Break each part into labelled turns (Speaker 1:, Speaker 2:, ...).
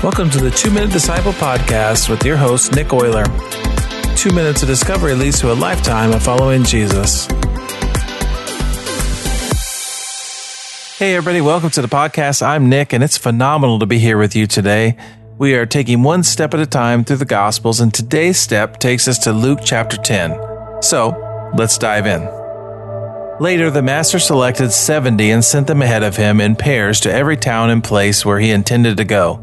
Speaker 1: Welcome to the 2-Minute Disciple Podcast with your host, Nick Euler. 2 minutes of discovery leads to a lifetime of following Jesus. Hey everybody, welcome to the podcast. I'm Nick, and it's phenomenal to be here with you today. We are taking one step at a time through the Gospels, and today's step takes us to Luke chapter 10. So, let's dive in. Later, the master selected 70 and sent them ahead of him in pairs to every town and place where he intended to go.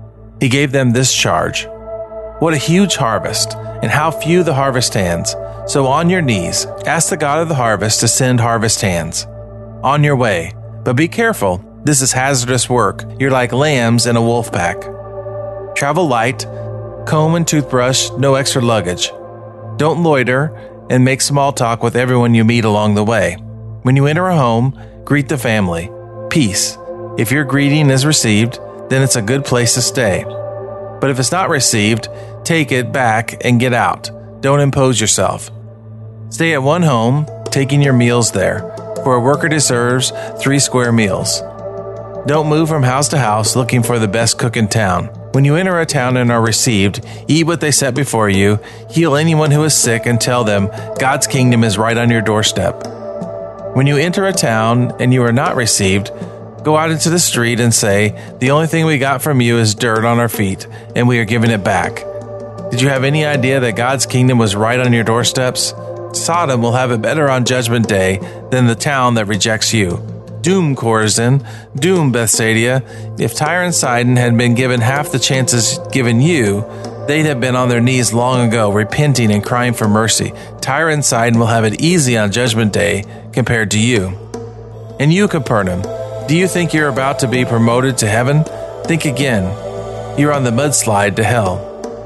Speaker 1: He gave them this charge: "What a huge harvest, and how few the harvest hands. So on your knees, ask the God of the harvest to send harvest hands. On your way, but be careful, this is hazardous work. You're like lambs in a wolf pack. Travel light, comb and toothbrush, no extra luggage. Don't loiter and make small talk with everyone you meet along the way. When you enter a home, greet the family. Peace. If your greeting is received, then it's a good place to stay. But if it's not received, take it back and get out. Don't impose yourself. Stay at one home, taking your meals there, for a worker deserves 3 square meals. Don't move from house to house looking for the best cook in town. When you enter a town and are received, eat what they set before you, heal anyone who is sick, and tell them God's kingdom is right on your doorstep. When you enter a town and you are not received, go out into the street and say, the only thing we got from you is dirt on our feet, and we are giving it back. Did you have any idea that God's kingdom was right on your doorsteps? Sodom will have it better on Judgment Day than the town that rejects you. Doom, Chorazin. Doom, Bethsaida. If Tyre and Sidon had been given half the chances given you, they'd have been on their knees long ago, repenting and crying for mercy. Tyre and Sidon will have it easy on Judgment Day compared to you. And you, Capernaum, do you think you're about to be promoted to heaven? Think again. You're on the mudslide to hell.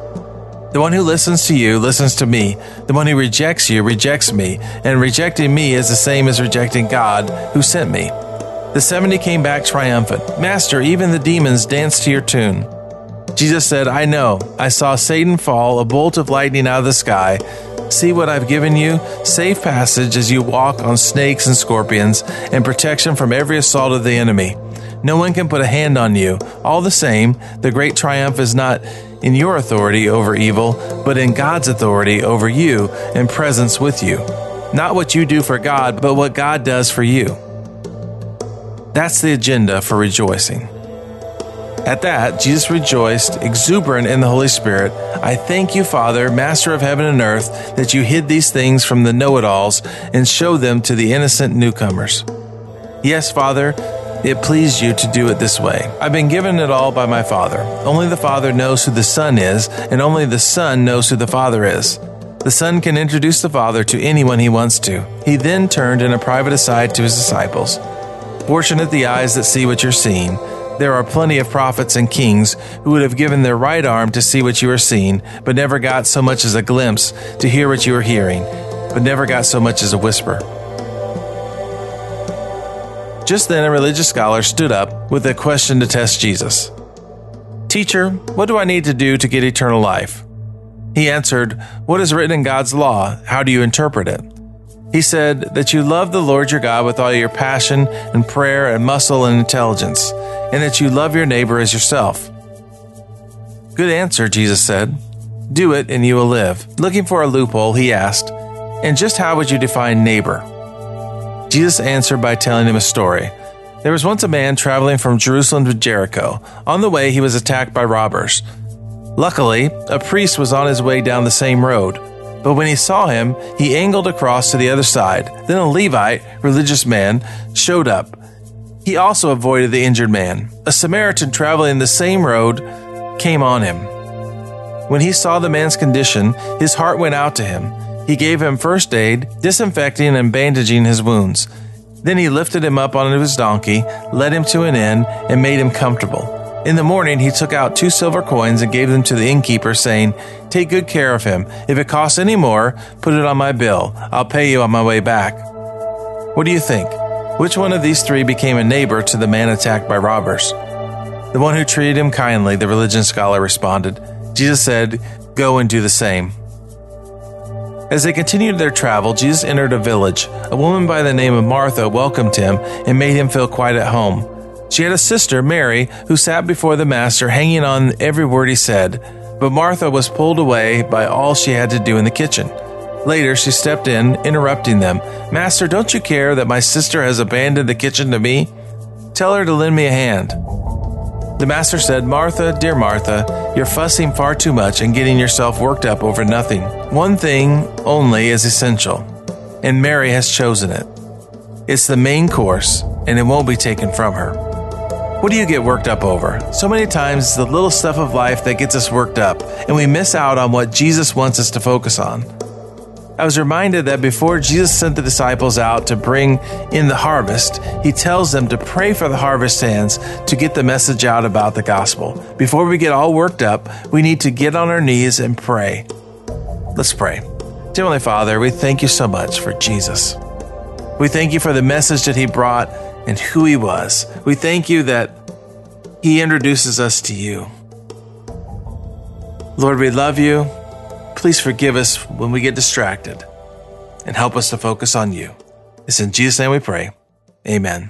Speaker 1: The one who listens to you listens to me. The one who rejects you rejects me, and rejecting me is the same as rejecting God who sent me." The 70 came back triumphant. "Master, even the demons dance to your tune." Jesus said, "I know. I saw Satan fall, a bolt of lightning out of the sky. See what I've given you? Safe passage as you walk on snakes and scorpions, and protection from every assault of the enemy. No one can put a hand on you. All the same, the great triumph is not in your authority over evil, but in God's authority over you and presence with you. Not what you do for God, but what God does for you." That's the agenda for rejoicing. At that, Jesus rejoiced, exuberant in the Holy Spirit. "I thank you, Father, Master of heaven and earth, that you hid these things from the know-it-alls and showed them to the innocent newcomers. Yes, Father, it pleased you to do it this way. I've been given it all by my Father. Only the Father knows who the Son is, and only the Son knows who the Father is. The Son can introduce the Father to anyone he wants to." He then turned in a private aside to his disciples. "Fortunate the eyes that see what you're seeing. There are plenty of prophets and kings who would have given their right arm to see what you are seeing, but never got so much as a glimpse to hear what you are hearing, but never got so much as a whisper." Just then a religious scholar stood up with a question to test Jesus. "Teacher, what do I need to do to get eternal life?" He answered, "What is written in God's law? How do you interpret it?" He said, "That you love the Lord your God with all your passion and prayer and muscle and intelligence, and that you love your neighbor as yourself." "Good answer," Jesus said. "Do it and you will live." Looking for a loophole, he asked, "And just how would you define neighbor?" Jesus answered by telling him a story. There was once a man traveling from Jerusalem to Jericho. On the way, he was attacked by robbers. Luckily, a priest was on his way down the same road. But when he saw him, he angled across to the other side. Then a Levite, religious man, showed up. He also avoided the injured man. A Samaritan traveling the same road came on him. When he saw the man's condition, his heart went out to him. He gave him first aid, disinfecting and bandaging his wounds. Then he lifted him up onto his donkey, led him to an inn, and made him comfortable. In the morning, he took out 2 silver coins and gave them to the innkeeper, saying, "Take good care of him. If it costs any more, put it on my bill. I'll pay you on my way back." What do you think? Which one of these 3 became a neighbor to the man attacked by robbers? "The one who treated him kindly," the religion scholar responded. Jesus said, "Go and do the same." As they continued their travel, Jesus entered a village. A woman by the name of Martha welcomed him and made him feel quite at home. She had a sister, Mary, who sat before the Master, hanging on every word he said, but Martha was pulled away by all she had to do in the kitchen. Later, she stepped in, interrupting them. "Master, don't you care that my sister has abandoned the kitchen to me? Tell her to lend me a hand." The Master said, "Martha, dear Martha, you're fussing far too much and getting yourself worked up over nothing. One thing only is essential, and Mary has chosen it. It's the main course, and it won't be taken from her." What do you get worked up over? So many times it's the little stuff of life that gets us worked up, and we miss out on what Jesus wants us to focus on. I was reminded that before Jesus sent the disciples out to bring in the harvest, he tells them to pray for the harvest hands to get the message out about the gospel. Before we get all worked up, we need to get on our knees and pray. Let's pray. Dear Heavenly Father, we thank you so much for Jesus. We thank you for the message that he brought and who he was. We thank you that he introduces us to you. Lord, we love you. Please forgive us when we get distracted and help us to focus on you. It's in Jesus' name we pray. Amen.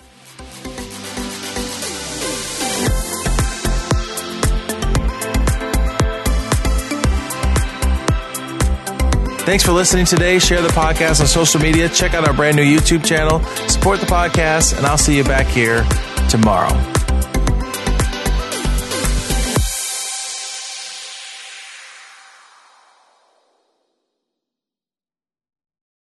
Speaker 1: Thanks for listening today. Share the podcast on social media. Check out our brand new YouTube channel. Support the podcast, and I'll see you back here tomorrow.